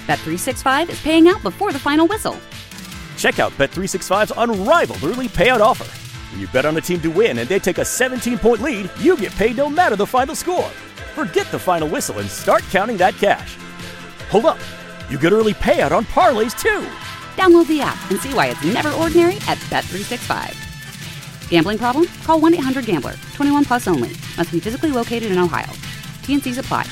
Bet365 is paying out before the final whistle. Check out Bet365's unrivaled early payout offer. When you bet on a team to win and they take a 17-point lead, you get paid no matter the final score. Forget the final whistle and start counting that cash. Hold up. You get early payout on parlays, too. Download the app and see why it's never ordinary at Bet365. Gambling problem? Call 1-800-GAMBLER. 21 plus only. Must be physically located in Ohio. T&Cs apply.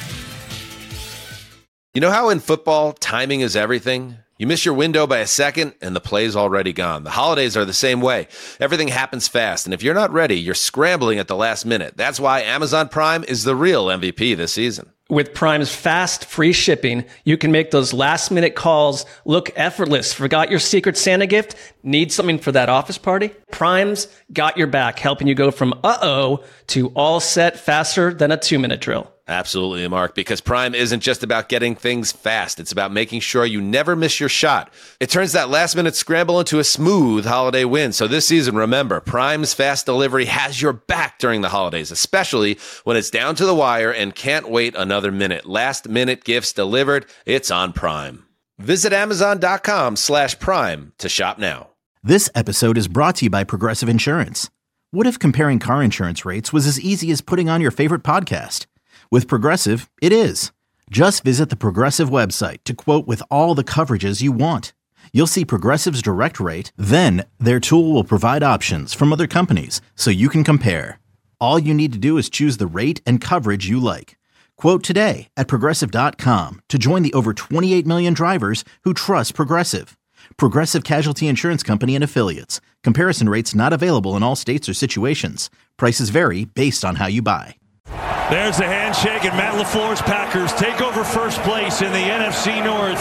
You know how in football, timing is everything? You miss your window by a second, and the play's already gone. The holidays are the same way. Everything happens fast, and if you're not ready, you're scrambling at the last minute. That's why Amazon Prime is the real MVP this season. With Prime's fast, free shipping, you can make those last-minute calls look effortless. Forgot your Secret Santa gift? Need something for that office party? Prime's got your back, helping you go from uh-oh to all set faster than a 2-minute drill. Absolutely, Mark, because Prime isn't just about getting things fast. It's about making sure you never miss your shot. It turns that last-minute scramble into a smooth holiday win. So this season, remember, Prime's fast delivery has your back during the holidays, especially when it's down to the wire and can't wait another minute. Last-minute gifts delivered, it's on Prime. Visit Amazon.com/Prime to shop now. This episode is brought to you by Progressive Insurance. What if comparing car insurance rates was as easy as putting on your favorite podcast? With Progressive, it is. Just visit the Progressive website to quote with all the coverages you want. You'll see Progressive's direct rate, then their tool will provide options from other companies so you can compare. All you need to do is choose the rate and coverage you like. Quote today at Progressive.com to join the over 28 million drivers who trust Progressive. Progressive Casualty Insurance Company and Affiliates. Comparison rates not available in all states or situations. Prices vary based on how you buy. There's the handshake, and Matt LaFleur's Packers take over first place in the NFC North.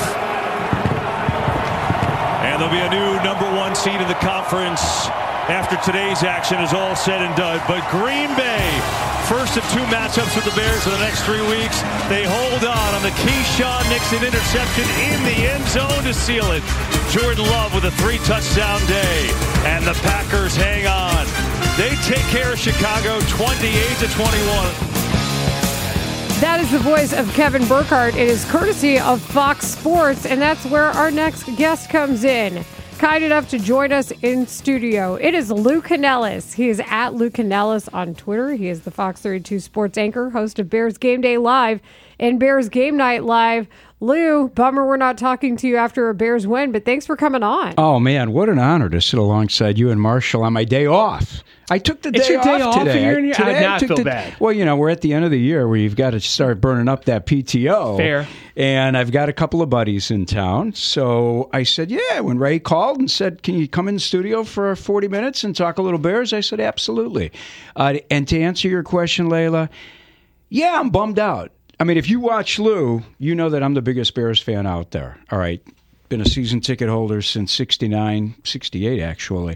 And there'll be a new number 1 seed in the conference after today's action is all said and done. But Green Bay, first of 2 matchups with the Bears in the next 3 weeks. They hold on the Keyshawn Nixon interception in the end zone to seal it. Jordan Love with a 3-touchdown day. And the Packers hang on. They take care of Chicago 28-21. That is the voice of Kevin Burkhardt. It is courtesy of Fox Sports, and that's where our next guest comes in. Kind enough to join us in studio. It is Lou Canellis. He is at Lou Canellis on Twitter. He is the Fox 32 sports anchor, host of Bears Game Day Live and Bears Game Night Live. Lou, bummer we're not talking to you after a Bears win, but thanks for coming on. Oh, man, what an honor to sit alongside you and Marshall on my day off. I took the day off today. I feel bad. Well, you know, we're at the end of the year where you've got to start burning up that PTO. Fair. And I've got a couple of buddies in town. So I said, yeah, when Ray called and said, can you come in the studio for 40 minutes and talk a little Bears? I said, absolutely. And to answer your question, Layla, yeah, I'm bummed out. I mean, if you watch Lou, you know that I'm the biggest Bears fan out there. All right. Been a season ticket holder since 69, 68, actually.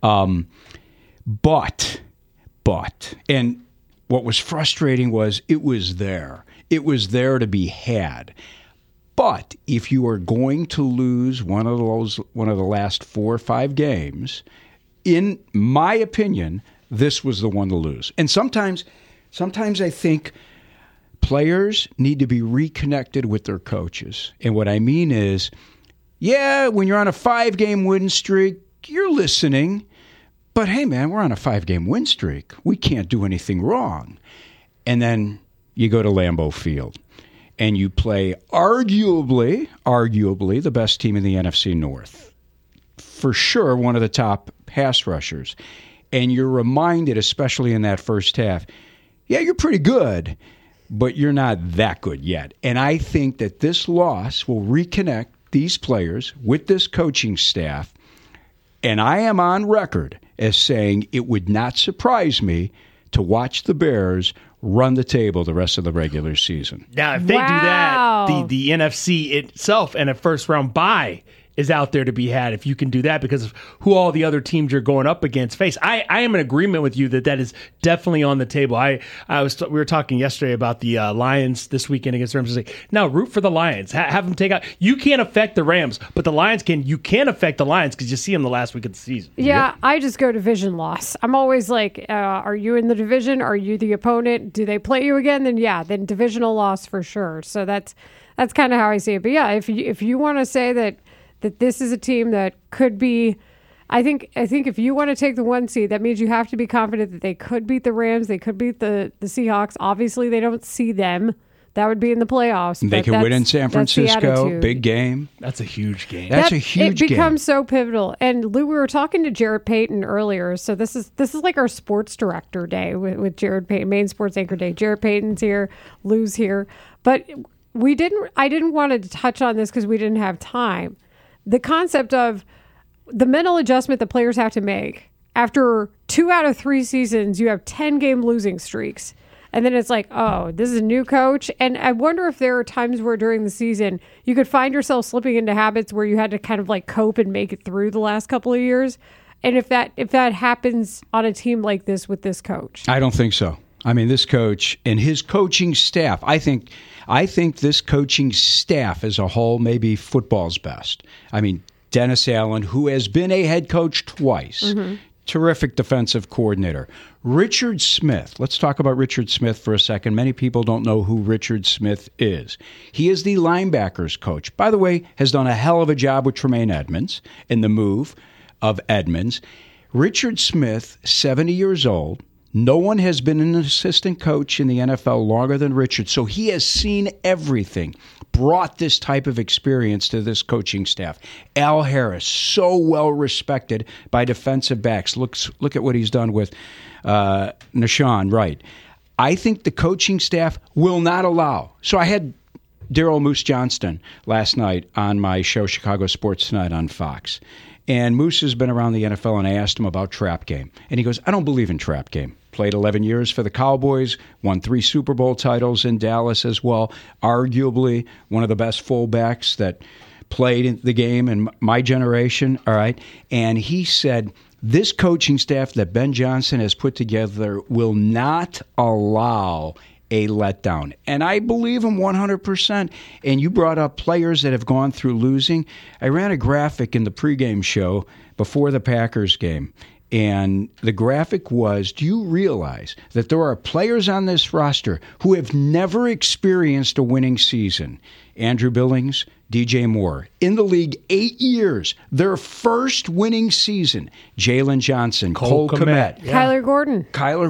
But, and what was frustrating was it was there. It was there to be had. But if you are going to lose one of the last 4 or 5 games, in my opinion, this was the one to lose. And sometimes I think players need to be reconnected with their coaches. And what I mean is, yeah, when you're on a 5-game win streak, you're listening. But hey, man, we're on a 5-game win streak. We can't do anything wrong. And then you go to Lambeau Field and you play arguably the best team in the NFC North. For sure, one of the top pass rushers. And you're reminded, especially in that first half, yeah, you're pretty good, but you're not that good yet. And I think that this loss will reconnect these players with this coaching staff. And I am on record as saying it would not surprise me to watch the Bears run the table the rest of the regular season. Now, if they do that, the NFC itself and a first-round bye is out there to be had if you can do that because of who all the other teams you're going up against face. I am in agreement with you that is definitely on the table. We were talking yesterday about the Lions this weekend against the Rams. Like, no, root for the Lions. Have them take out. You can't affect the Rams, but the Lions can. You can affect the Lions because you see them the last week of the season. Yeah, I just go division loss. I'm always like, are you in the division? Are you the opponent? Do they play you again? Then divisional loss for sure. So that's That's kind of how I see it. But yeah, if you want to say that this is a team that could be, I think if you want to take the 1 seed, that means you have to be confident that they could beat the Rams, they could beat the Seahawks. Obviously, they don't see them. That would be in the playoffs. They can win in San Francisco. Big game. That's a huge game. That's a huge game. It becomes so pivotal. And Lou, we were talking to Jared Payton earlier. So this is like our sports director day with Jared Payton, main sports anchor day. Jared Payton's here, Lou's here. But I didn't want to touch on this because we didn't have time. The concept of the mental adjustment that players have to make after 2 out of 3 seasons, you have 10-game losing streaks. And then it's like, oh, this is a new coach. And I wonder if there are times where during the season you could find yourself slipping into habits where you had to kind of like cope and make it through the last couple of years. And if that happens on a team like this with this coach. I don't think so. I mean, this coach and his coaching staff, I think this coaching staff as a whole, maybe football's best. I mean, Dennis Allen, who has been a head coach twice, terrific defensive coordinator. Richard Smith. Let's talk about Richard Smith for a second. Many people don't know who Richard Smith is. He is the linebackers coach. By the way, has done a hell of a job with Tremaine Edmonds in the move of Edmonds. Richard Smith, 70 years old. No one has been an assistant coach in the NFL longer than Richard, so he has seen everything, brought this type of experience to this coaching staff. Al Harris, so well respected by defensive backs. Look at what he's done with Nashawn Wright. I think the coaching staff will not allow. So I had Daryl Moose Johnston last night on my show, Chicago Sports Tonight on Fox. And Moose has been around the NFL, and I asked him about trap game. And he goes, I don't believe in trap game. Played 11 years for the Cowboys, won 3 Super Bowl titles in Dallas as well. Arguably one of the best fullbacks that played in the game in my generation. All right. And he said, this coaching staff that Ben Johnson has put together will not allow a letdown. And I believe him 100%. And you brought up players that have gone through losing. I ran a graphic in the pregame show before the Packers game. And the graphic was, do you realize that there are players on this roster who have never experienced a winning season? Andrew Billings, DJ Moore. In the league 8 years, their first winning season. Jalen Johnson, Cole Kmet. Yeah. Kyler Gordon.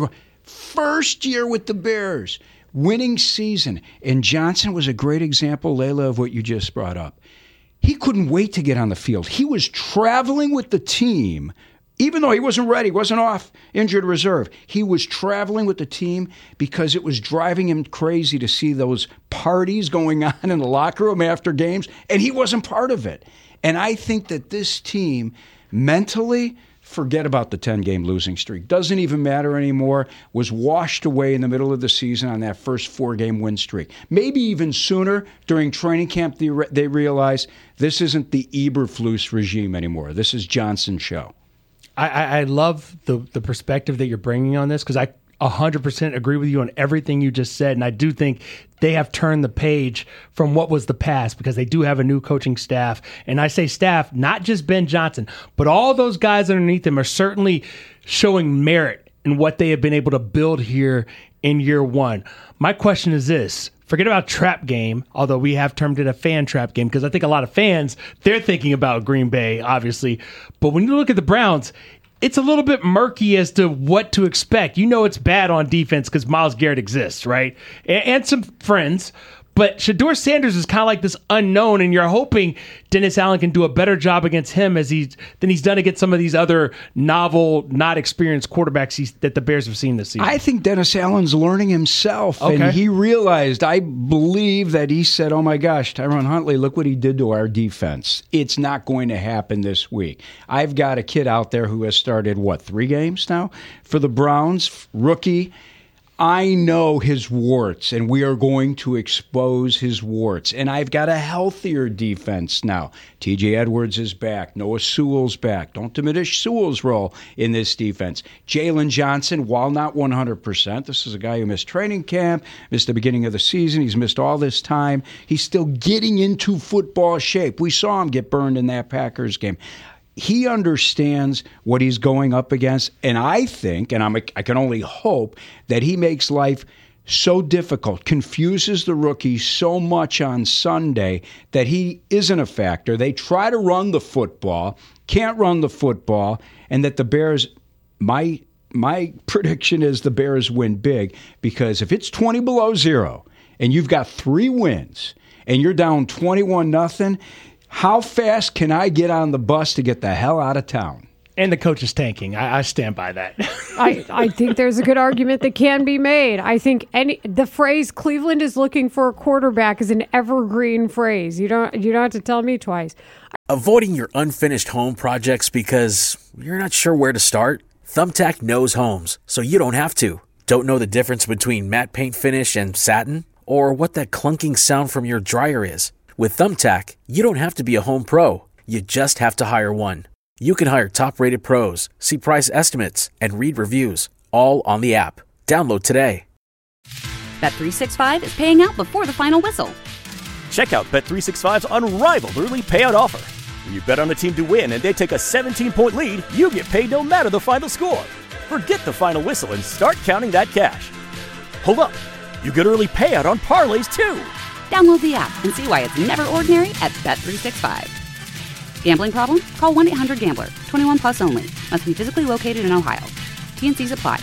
First year with the Bears, winning season. And Johnson was a great example, Layla, of what you just brought up. He couldn't wait to get on the field. He was traveling with the team. Even though he wasn't ready, wasn't off injured reserve, he was traveling with the team because it was driving him crazy to see those parties going on in the locker room after games, and he wasn't part of it. And I think that this team mentally, forget about the 10-game losing streak, doesn't even matter anymore, was washed away in the middle of the season on that first 4-game win streak. Maybe even sooner during training camp they realized this isn't the Eberflus regime anymore. This is Johnson's show. I love the perspective that you're bringing on this because I 100% agree with you on everything you just said. And I do think they have turned the page from what was the past because they do have a new coaching staff. And I say staff, not just Ben Johnson, but all those guys underneath them are certainly showing merit in what they have been able to build here in year one. My question is this. Forget about trap game, although we have termed it a fan trap game because I think a lot of fans, they're thinking about Green Bay, obviously. But when you look at the Browns, it's a little bit murky as to what to expect. You know it's bad on defense because Myles Garrett exists, right? And some friends. But Shedeur Sanders is kind of like this unknown, and you're hoping Dennis Allen can do a better job against him than he's done against some of these other novel, not experienced quarterbacks that the Bears have seen this season. I think Dennis Allen's learning himself, and he realized, I believe that he said, oh my gosh, Tyron Huntley, look what he did to our defense. It's not going to happen this week. I've got a kid out there who has started, 3 games now for the Browns, rookie. I know his warts, and we are going to expose his warts. And I've got a healthier defense now. TJ Edwards is back. Noah Sewell's back. Don't diminish Sewell's role in this defense. Jalen Johnson, while not 100%, this is a guy who missed training camp, missed the beginning of the season. He's missed all this time. He's still getting into football shape. We saw him get burned in that Packers game. He understands what he's going up against, and I think, and I can only hope, that he makes life so difficult, confuses the rookie so much on Sunday that he isn't a factor. They try to run the football, can't run the football, and that the Bears, my prediction is the Bears win big, because if it's 20 below zero and you've got 3 wins and you're down 21-0, how fast can I get on the bus to get the hell out of town? And the coach is tanking. I stand by that. I think there's a good argument that can be made. I think the phrase Cleveland is looking for a quarterback is an evergreen phrase. You don't have to tell me twice. Avoiding your unfinished home projects because you're not sure where to start? Thumbtack knows homes, so you don't have to. Don't know the difference between matte paint finish and satin? Or what that clunking sound from your dryer is? With Thumbtack, you don't have to be a home pro. You just have to hire one. You can hire top-rated pros, see price estimates, and read reviews, all on the app. Download today. Bet365 is paying out before the final whistle. Check out Bet365's unrivaled early payout offer. When you bet on a team to win and they take a 17-point lead, you get paid no matter the final score. Forget the final whistle and start counting that cash. Hold up. You get early payout on parlays, too. Download the app and see why it's never ordinary at Bet365. Gambling problem? Call 1-800-GAMBLER. 21 plus only. Must be physically located in Ohio. T&Cs apply.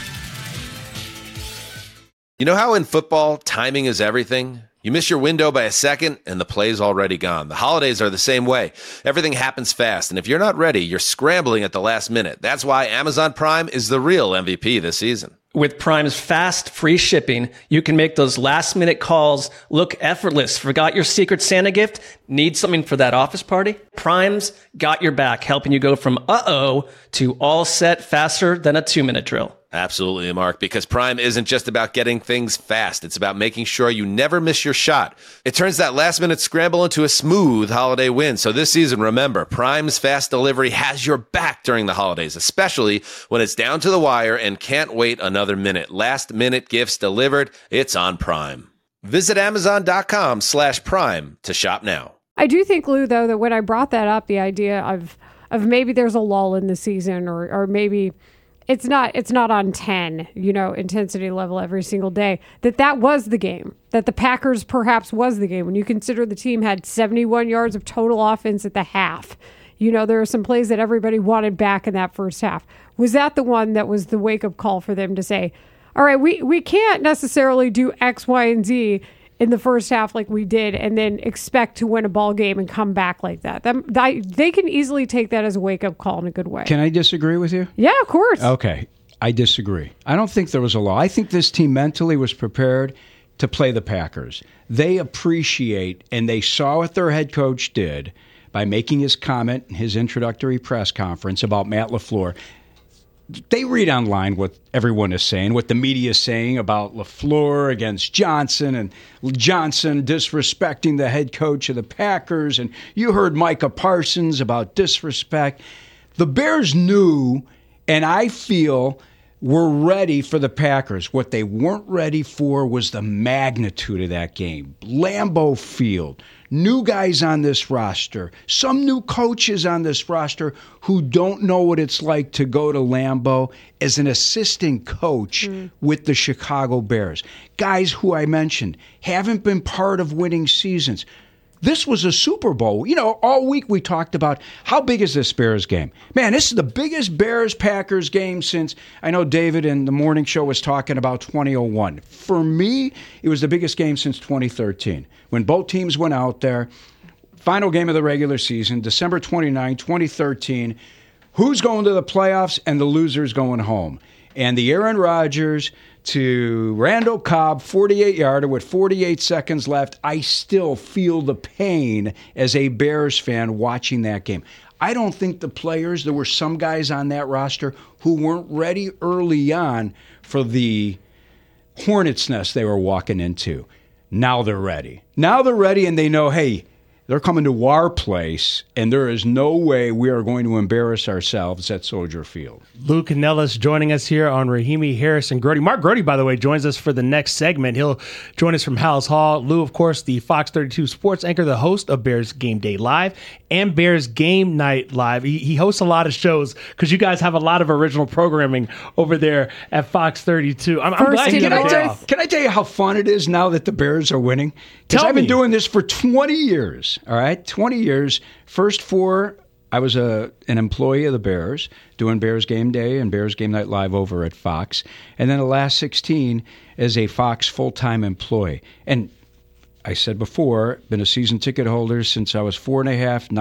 You know how in football, timing is everything? You miss your window by a second, and the play's already gone. The holidays are the same way. Everything happens fast, and if you're not ready, you're scrambling at the last minute. That's why Amazon Prime is the real MVP this season. With Prime's fast, free shipping, you can make those last-minute calls look effortless. Forgot your Secret Santa gift? Need something for that office party? Prime's got your back, helping you go from uh-oh to all set faster than a 2-minute drill. Absolutely, Mark, because Prime isn't just about getting things fast. It's about making sure you never miss your shot. It turns that last-minute scramble into a smooth holiday win. So this season, remember, Prime's fast delivery has your back during the holidays, especially when it's down to the wire and can't wait another minute. Last-minute gifts delivered. It's on Prime. Visit Amazon.com/Prime to shop now. I do think, Lou, though, that when I brought that up, the idea of maybe there's a lull in the season, or maybe it's not on 10, intensity level every single day, that was the game, that the Packers perhaps was the game. When you consider the team had 71 yards of total offense at the half, there are some plays that everybody wanted back in that first half. Was that the one that was the wake-up call for them to say, all right, we can't necessarily do X, Y, and Z in the first half like we did and then expect to win a ball game and come back like that? They can easily take that as a wake-up call in a good way. Can I disagree with you? Yeah, of course. Okay, I disagree. I don't think there was a law. I think this team mentally was prepared to play the Packers. They appreciate, and they saw what their head coach did by making his comment in his introductory press conference about Matt LaFleur. They read online what everyone is saying, what the media is saying about LaFleur against Johnson and Johnson disrespecting the head coach of the Packers. And you heard Micah Parsons about disrespect. The Bears knew, and I feel were ready for the Packers. What they weren't ready for was the magnitude of that game. Lambeau Field. New guys on this roster, some new coaches on this roster who don't know what it's like to go to Lambeau as an assistant coach with the Chicago Bears. Guys who I mentioned haven't been part of winning seasons. This was a Super Bowl. All week we talked about how big is this Bears game. Man, this is the biggest Bears-Packers game since, I know David in the morning show was talking about 2001. For me, it was the biggest game since 2013, when both teams went out there. Final game of the regular season, December 29, 2013. Who's going to the playoffs and the loser's going home? And the Aaron Rodgers to Randall Cobb 48-yarder with 48 seconds left. I still feel the pain as a Bears fan watching that game. I don't think the players, there were some guys on that roster who weren't ready early on for the hornet's nest they were walking into. Now they're ready. Now they're ready, and they know, hey, They're coming to our place, and there is no way we are going to embarrass ourselves at Soldier Field. Lou Canellis joining us here on Rahimi Harrison Grote. Mark Grote, by the way, joins us for the next segment. He'll join us from Hallis Hall. Lou, of course, the Fox 32 sports anchor, the host of Bears Game Day Live and Bears Game Night Live. He hosts a lot of shows because you guys have a lot of original programming over there at Fox 32. I'm glad you got it off. Can I tell you how fun it is now that the Bears are winning? Because I've been doing this for 20 years. All right, 20 years. First 4, I was an employee of the Bears, doing Bears Game Day and Bears Game Night Live over at Fox. And then the last 16 as a Fox full-time employee. And I said before, been a season ticket holder since I was 4.5,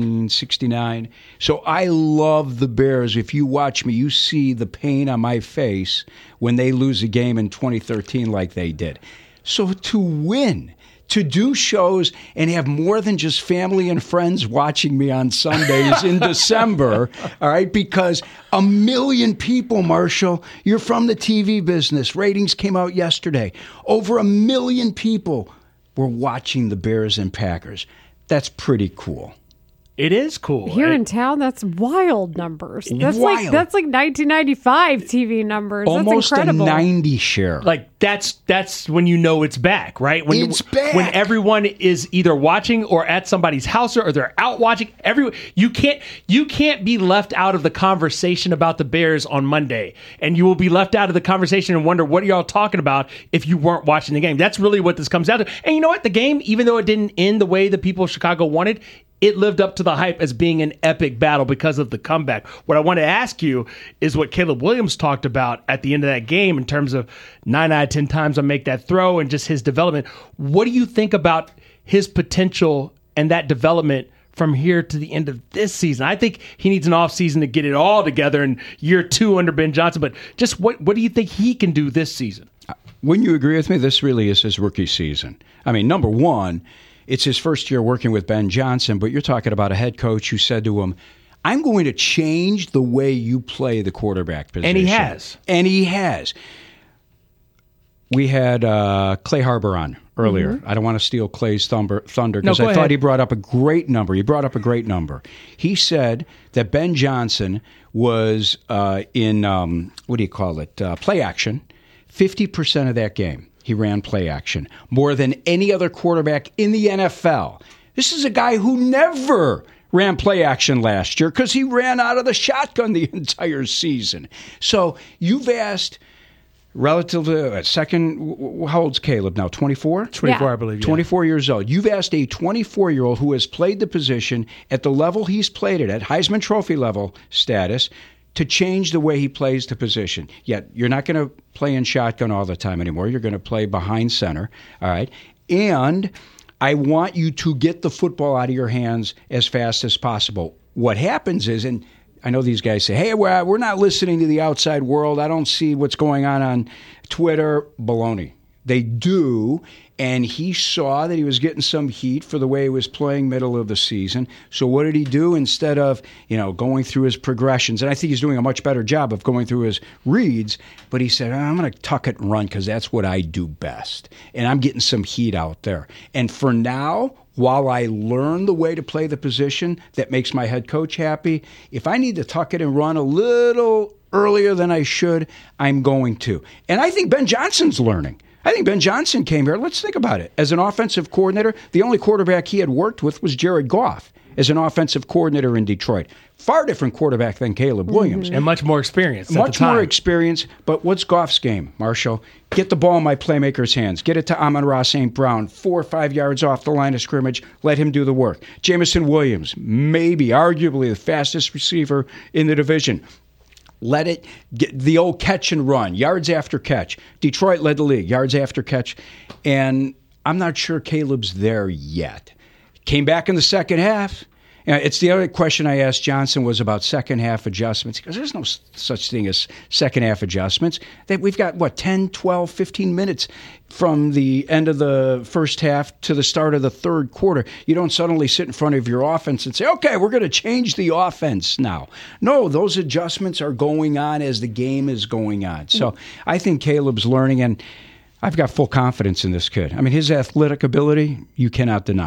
1969. So I love the Bears. If you watch me, you see the pain on my face when they lose a game in 2013 like they did. So to win, to do shows and have more than just family and friends watching me on Sundays in December, all right, because 1 million people, Marshall, you're from the TV business. Ratings came out yesterday. Over 1 million people were watching the Bears and Packers. That's pretty cool. It is cool. Here in town, that's wild numbers. That's wild. That's like 1995 TV numbers. Almost that's incredible. a 90 share. Like that's when you know it's back, right? When it's back. When everyone is either watching or at somebody's house or they're out watching. You can't be left out of the conversation about the Bears on Monday, and you will be left out of the conversation and wonder what are y'all talking about if you weren't watching the game. That's really what this comes down to. And you know what? The game, even though it didn't end the way the people of Chicago wanted, it lived up to the hype as being an epic battle because of the comeback. What I want to ask you is what Caleb Williams talked about at the end of that game in terms of 9 out of 10 times I make that throw and just his development. What do you think about his potential and that development from here to the end of this season? I think he needs an offseason to get it all together in year 2 under Ben Johnson, but just what do you think he can do this season? Wouldn't you agree with me? This really is his rookie season. I mean, number one, it's his first year working with Ben Johnson, but you're talking about a head coach who said to him, I'm going to change the way you play the quarterback position. And he has. We had Clay Harbor on earlier. Mm-hmm. I don't want to steal Clay's thunder because I thought he brought up a great number. He said that Ben Johnson was in, play action, 50% of that game. He ran play action more than any other quarterback in the NFL. This is a guy who never ran play action last year because he ran out of the shotgun the entire season. So you've asked, relative to second, how old's Caleb now? 24? 24, I believe. Yeah. 24 years old. You've asked a 24-year-old who has played the position at the level he's played it at, Heisman Trophy level status, to change the way he plays the position. Yet you're not going to play in shotgun all the time anymore. You're going to play behind center, all right? And I want you to get the football out of your hands as fast as possible. What happens is, and I know these guys say, hey, we're not listening to the outside world. I don't see what's going on Twitter. Baloney. They do, and he saw that he was getting some heat for the way he was playing middle of the season. So what did he do? Instead of, going through his progressions, and I think he's doing a much better job of going through his reads, but he said, I'm going to tuck it and run because that's what I do best. And I'm getting some heat out there. And for now, while I learn the way to play the position that makes my head coach happy, if I need to tuck it and run a little earlier than I should, I'm going to. And I think Ben Johnson's learning. I think Ben Johnson came here. Let's think about it. As an offensive coordinator, the only quarterback he had worked with was Jared Goff as an offensive coordinator in Detroit. Far different quarterback than Caleb Williams. And much more experience. Much more experience. But what's Goff's game, Marshall? Get the ball in my playmaker's hands. Get it to Amon-Ra St. Brown, 4 or 5 yards off the line of scrimmage. Let him do the work. Jameson Williams, maybe, arguably the fastest receiver in the division. Let it get the old catch and run, yards after catch. Detroit led the league, yards after catch. And I'm not sure Caleb's there yet. Came back in the second half. It's the other question I asked Johnson was about second half adjustments, because there's no such thing as second half adjustments. That we've got, 10, 12, 15 minutes from the end of the first half to the start of the third quarter. You don't suddenly sit in front of your offense and say, okay, we're going to change the offense now. No, those adjustments are going on as the game is going on. So I think Caleb's learning, and I've got full confidence in this kid. I mean, his athletic ability, you cannot deny.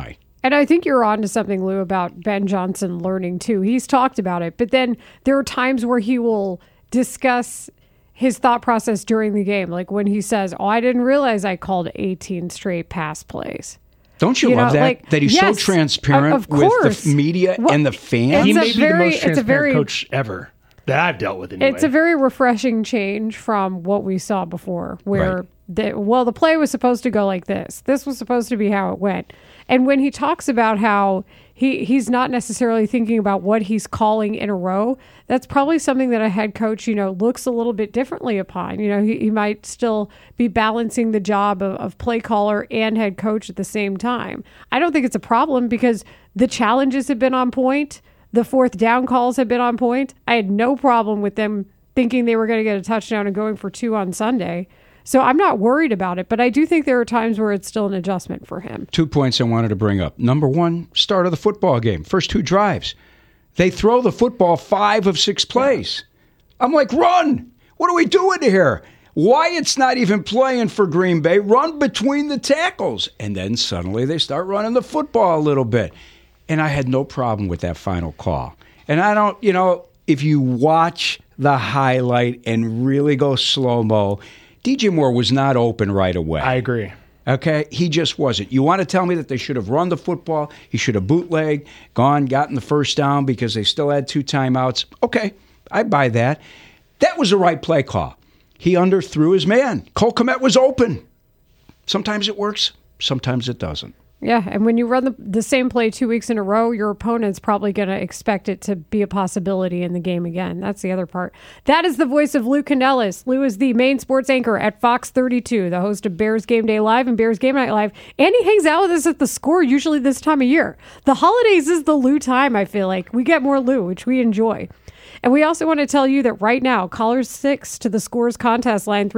And I think you're on to something, Lou, about Ben Johnson learning too. He's talked about it, but then there are times where he will discuss his thought process during the game. Like when he says, I didn't realize I called 18 straight pass plays. Don't you love that? Like, that he's so transparent with the media and the fans? He may be the most transparent coach ever that I've dealt with anyway. It's a very refreshing change from what we saw before, where the play was supposed to go like this. This was supposed to be how it went. And when he talks about how he's not necessarily thinking about what he's calling in a row, that's probably something that a head coach, looks a little bit differently upon. He might still be balancing the job of play caller and head coach at the same time. I don't think it's a problem because the challenges have been on point. The fourth down calls have been on point. I had no problem with them thinking they were going to get a touchdown and going for 2 on Sunday. So I'm not worried about it, but I do think there are times where it's still an adjustment for him. 2 points I wanted to bring up. Number one, start of the football game. First 2 drives. They throw the football 5 of 6 plays. I'm like, run! What are we doing here? Wyatt's not even playing for Green Bay. Run between the tackles. And then suddenly they start running the football a little bit. And I had no problem with that final call. And I don't, if you watch the highlight and really go slow-mo, DJ Moore was not open right away. I agree. Okay? He just wasn't. You want to tell me that they should have run the football, he should have bootlegged, gotten the first down because they still had 2 timeouts. Okay, I buy that. That was the right play call. He underthrew his man. Cole Kmet was open. Sometimes it works, sometimes it doesn't. Yeah, and when you run the same play 2 weeks in a row, your opponent's probably going to expect it to be a possibility in the game again. That's the other part. That is the voice of Lou Candelas. Lou is the main sports anchor at Fox 32, the host of Bears Game Day Live and Bears Game Night Live, and he hangs out with us at the Score usually this time of year. The holidays is the Lou time, I feel like. We get more Lou, which we enjoy. And we also want to tell you that right now, callers 6 to the Scores contest line,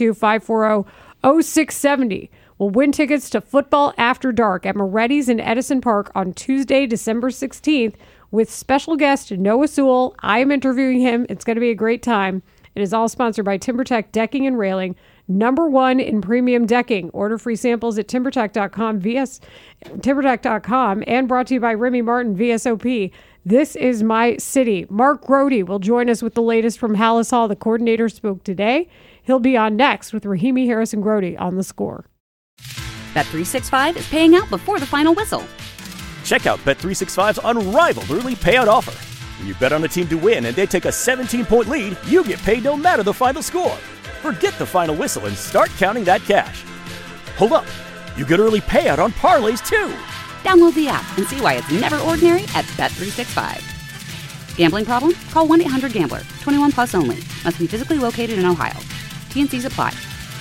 312-540-0670. will win tickets to Football After Dark at Moretti's in Edison Park on Tuesday, December 16th with special guest Noah Sewell. I am interviewing him. It's going to be a great time. It is all sponsored by TimberTech Decking and Railing, #1 in premium decking. Order free samples at TimberTech.com and brought to you by Remy Martin, VSOP. This is my city. Mark Grody will join us with the latest from Hallis Hall. The coordinator spoke today. He'll be on next with Rahimi Harrison Grody on The Score. Bet365 is paying out before the final whistle. Check out Bet365's unrivaled early payout offer. When you bet on a team to win and they take a 17-point lead, you get paid no matter the final score. Forget the final whistle and start counting that cash. Hold up. You get early payout on parlays, too. Download the app and see why it's never ordinary at Bet365. Gambling problem? Call 1-800-GAMBLER. 21 plus only. Must be physically located in Ohio. T&Cs apply.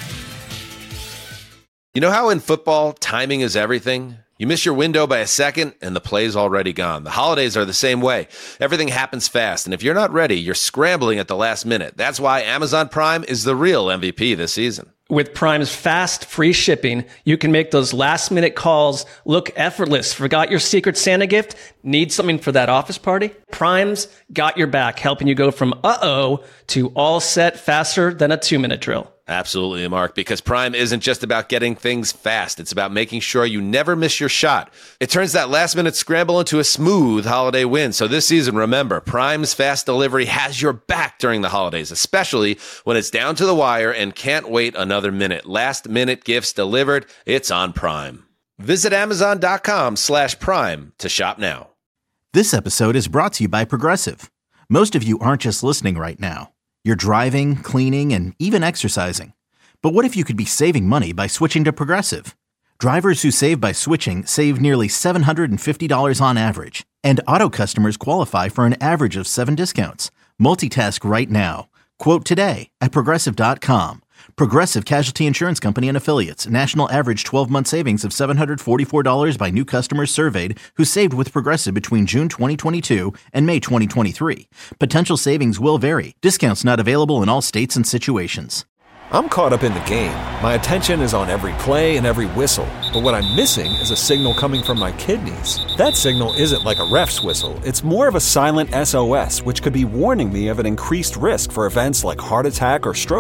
You know how in football, timing is everything? You miss your window by a second, and the play's already gone. The holidays are the same way. Everything happens fast, and if you're not ready, you're scrambling at the last minute. That's why Amazon Prime is the real MVP this season. With Prime's fast, free shipping, you can make those last-minute calls look effortless. Forgot your Secret Santa gift? Need something for that office party? Prime's got your back, helping you go from uh-oh to all set faster than a 2-minute drill. Absolutely, Mark, because Prime isn't just about getting things fast. It's about making sure you never miss your shot. It turns that last-minute scramble into a smooth holiday win. So this season, remember, Prime's fast delivery has your back during the holidays, especially when it's down to the wire and can't wait another minute. Last-minute gifts delivered. It's on Prime. Visit Amazon.com/Prime to shop now. This episode is brought to you by Progressive. Most of you aren't just listening right now. You're driving, cleaning, and even exercising. But what if you could be saving money by switching to Progressive? Drivers who save by switching save nearly $750 on average. And auto customers qualify for an average of 7 discounts. Multitask right now. Quote today at Progressive.com. Progressive Casualty Insurance Company and Affiliates. National average 12-month savings of $744 by new customers surveyed who saved with Progressive between June 2022 and May 2023. Potential savings will vary. Discounts not available in all states and situations. I'm caught up in the game. My attention is on every play and every whistle. But what I'm missing is a signal coming from my kidneys. That signal isn't like a ref's whistle. It's more of a silent SOS, which could be warning me of an increased risk for events like heart attack or stroke.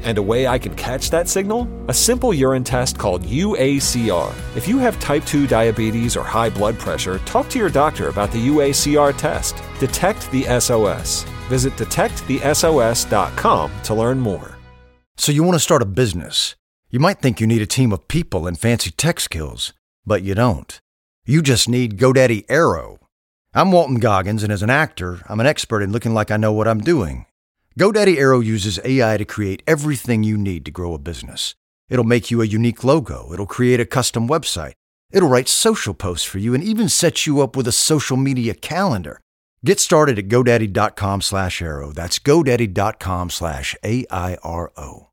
And a way I can catch that signal? A simple urine test called UACR. If you have type 2 diabetes or high blood pressure, talk to your doctor about the UACR test. Detect the SOS. Visit detectthesos.com to learn more. So you want to start a business. You might think you need a team of people and fancy tech skills, but you don't. You just need GoDaddy Aero. I'm Walton Goggins, and as an actor, I'm an expert in looking like I know what I'm doing. GoDaddy Aero uses AI to create everything you need to grow a business. It'll make you a unique logo. It'll create a custom website. It'll write social posts for you and even set you up with a social media calendar. Get started at GoDaddy.com/Aero. That's GoDaddy.com/AIRO.